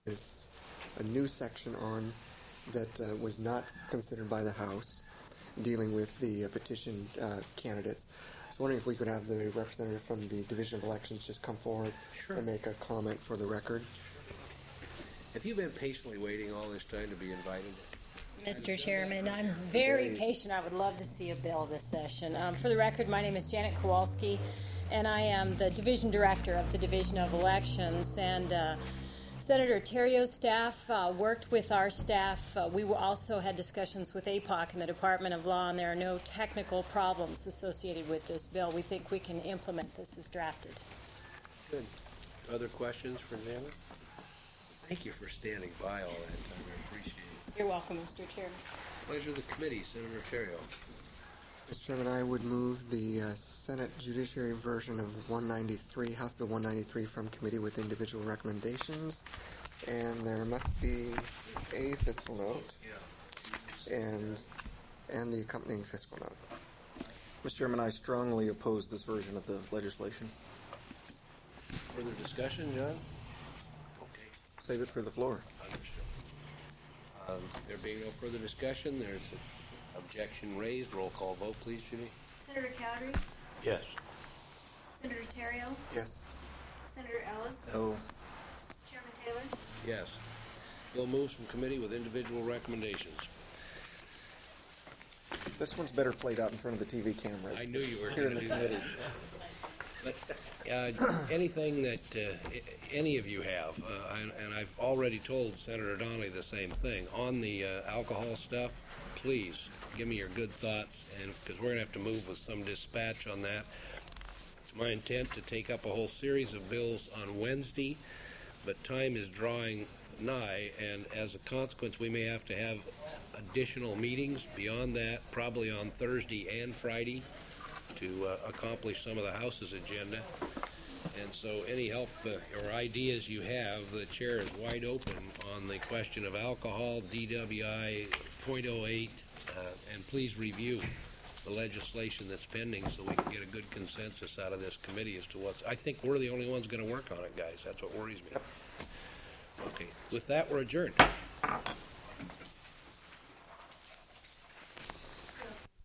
is a new section on that was not considered by the House, dealing with the petition candidates. I was wondering if we could have the representative from the Division of Elections just come forward and make a comment for the record. Have you been patiently waiting all this time to be invited? Mr. Chairman, I'm very patient. I would love to see a bill this session. For the record, my name is Janet Kowalski, and I am the Division Director of the Division of Elections. And Senator Terrio's staff worked with our staff. We also had discussions with APOC and the Department of Law, and there are no technical problems associated with this bill. We think we can implement this as drafted. Good. Other questions for Janet? Thank you for standing by all that time. I appreciate it. You're welcome, Mr. Chairman. Pleasure of the committee, Senator Terrio. Mr. Chairman, I would move the Senate Judiciary version of 193, House Bill 193, from committee with individual recommendations. And there must be a fiscal note and the accompanying fiscal note. Mr. Chairman, I strongly oppose this version of the legislation. Further discussion, John? Save it for the floor. Understood. There being no further discussion, there's an objection raised. Roll call vote, please, Judy. Senator Cowdery? Yes. Senator Terrio? Yes. Senator Ellis? No. Chairman Taylor? Yes. Bill moves from committee with individual recommendations. This one's better played out in front of the TV cameras. I knew you were here going in to the do committee. that. But anything that any of you have, and I've already told Senator Donnelly the same thing, on the alcohol stuff, please give me your good thoughts, and because we're going to have to move with some dispatch on that. It's my intent to take up a whole series of bills on Wednesday, but time is drawing nigh, and as a consequence, we may have to have additional meetings beyond that, probably on Thursday and Friday, to accomplish some of the House's agenda. And so any help or ideas you have, the chair is wide open on the question of alcohol, DWI, .08, and please review the legislation that's pending so we can get a good consensus out of this committee as to what's... I think we're the only ones going to work on it, guys. That's what worries me. Okay. With that, we're adjourned.